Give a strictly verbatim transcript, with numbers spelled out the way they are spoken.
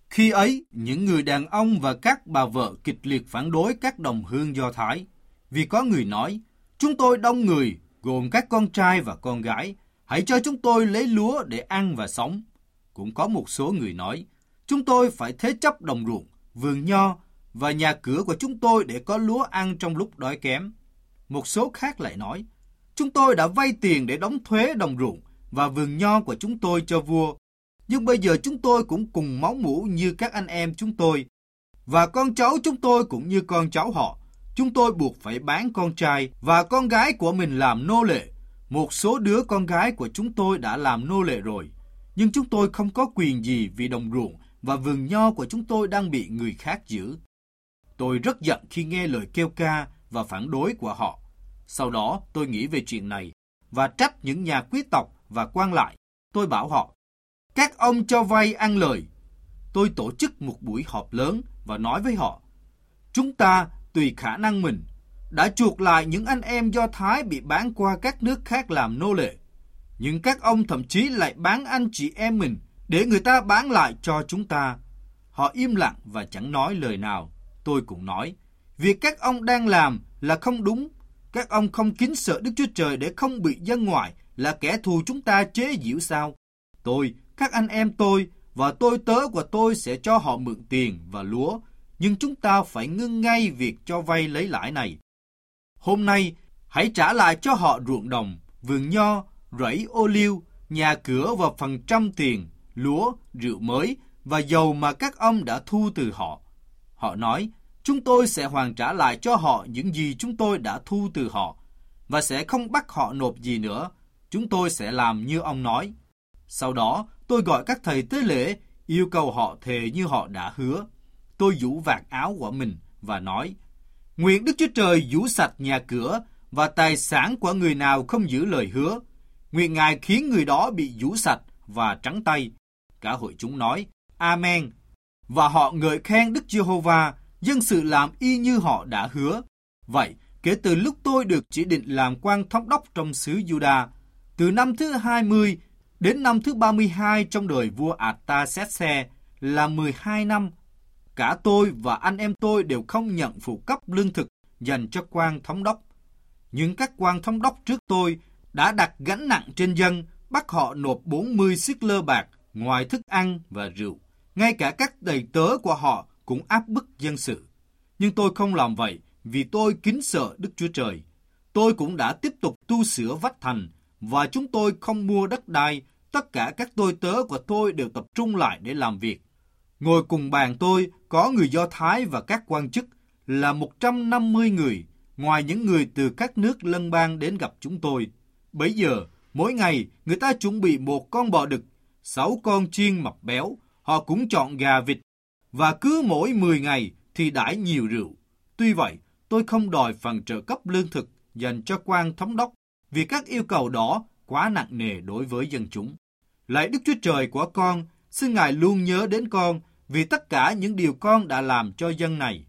Khi ấy, những người đàn ông và các bà vợ kịch liệt phản đối các đồng hương Do Thái, vì có người nói, chúng tôi đông người, gồm các con trai và con gái, hãy cho chúng tôi lấy lúa để ăn và sống. Cũng có một số người nói, chúng tôi phải thế chấp đồng ruộng, vườn nho và nhà cửa của chúng tôi để có lúa ăn trong lúc đói kém. Một số khác lại nói, chúng tôi đã vay tiền để đóng thuế đồng ruộng và vườn nho của chúng tôi cho vua. Nhưng bây giờ chúng tôi cũng cùng máu mủ như các anh em chúng tôi, và con cháu chúng tôi cũng như con cháu họ. Chúng tôi buộc phải bán con trai và con gái của mình làm nô lệ. Một số đứa con gái của chúng tôi đã làm nô lệ rồi, nhưng chúng tôi không có quyền gì vì đồng ruộng và vườn nho của chúng tôi đang bị người khác giữ. Tôi rất giận khi nghe lời kêu ca và phản đối của họ. Sau đó tôi nghĩ về chuyện này và trách những nhà quý tộc và quan lại. Tôi bảo họ, các ông cho vay ăn lời. Tôi tổ chức một buổi họp lớn và nói với họ, chúng ta tùy khả năng mình đã chuộc lại những anh em Do Thái bị bán qua các nước khác làm nô lệ. Nhưng các ông thậm chí lại bán anh chị em mình để người ta bán lại cho chúng ta. Họ im lặng và chẳng nói lời nào. Tôi cũng nói, việc các ông đang làm là không đúng. Các ông không kính sợ Đức Chúa Trời để không bị dân ngoại là kẻ thù chúng ta chế giễu sao? Tôi, các anh em tôi và tôi tớ của tôi sẽ cho họ mượn tiền và lúa, nhưng chúng ta phải ngưng ngay việc cho vay lấy lãi này. Hôm nay, hãy trả lại cho họ ruộng đồng, vườn nho, rẫy ô liu, nhà cửa và phần trăm tiền, lúa, rượu mới và dầu mà các ông đã thu từ họ. Họ nói, chúng tôi sẽ hoàn trả lại cho họ những gì chúng tôi đã thu từ họ, và sẽ không bắt họ nộp gì nữa. Chúng tôi sẽ làm như ông nói. Sau đó, tôi gọi các thầy tế lễ, yêu cầu họ thề như họ đã hứa. Tôi giũ vạt áo của mình và nói, nguyện Đức Chúa Trời giũ sạch nhà cửa và tài sản của người nào không giữ lời hứa. Nguyện Ngài khiến người đó bị giũ sạch và trắng tay. Cả hội chúng nói, Amen. Và họ ngợi khen Đức Giê-hô-va, dân sự làm y như họ đã hứa. Vậy, kể từ lúc tôi được chỉ định làm quan thống đốc trong xứ Giu-đa, từ năm thứ hai mươi đến năm thứ ba mươi hai trong đời vua Ạt-ta-xét-xe là mười hai năm, cả tôi và anh em tôi đều không nhận phụ cấp lương thực dành cho quan thống đốc. Nhưng các quan thống đốc trước tôi đã đặt gánh nặng trên dân, bắt họ nộp bốn mươi xích lơ bạc ngoài thức ăn và rượu. Ngay cả các đầy tớ của họ cũng áp bức dân sự. Nhưng tôi không làm vậy vì tôi kính sợ Đức Chúa Trời. Tôi cũng đã tiếp tục tu sửa vách thành và chúng tôi không mua đất đai. Tất cả các tôi tớ của tôi đều tập trung lại để làm việc. Ngồi cùng bàn tôi có người Do Thái và các quan chức là một trăm năm mươi người, ngoài những người từ các nước lân bang đến gặp chúng tôi. Bấy giờ, mỗi ngày người ta chuẩn bị một con bò đực, sáu con chiên mập béo, họ cũng chọn gà vịt, và cứ mỗi mười ngày thì đãi nhiều rượu. Tuy vậy, tôi không đòi phần trợ cấp lương thực dành cho quan thống đốc, vì các yêu cầu đó quá nặng nề đối với dân chúng. Lạy Đức Chúa Trời của con, xin Ngài luôn nhớ đến con vì tất cả những điều con đã làm cho dân này.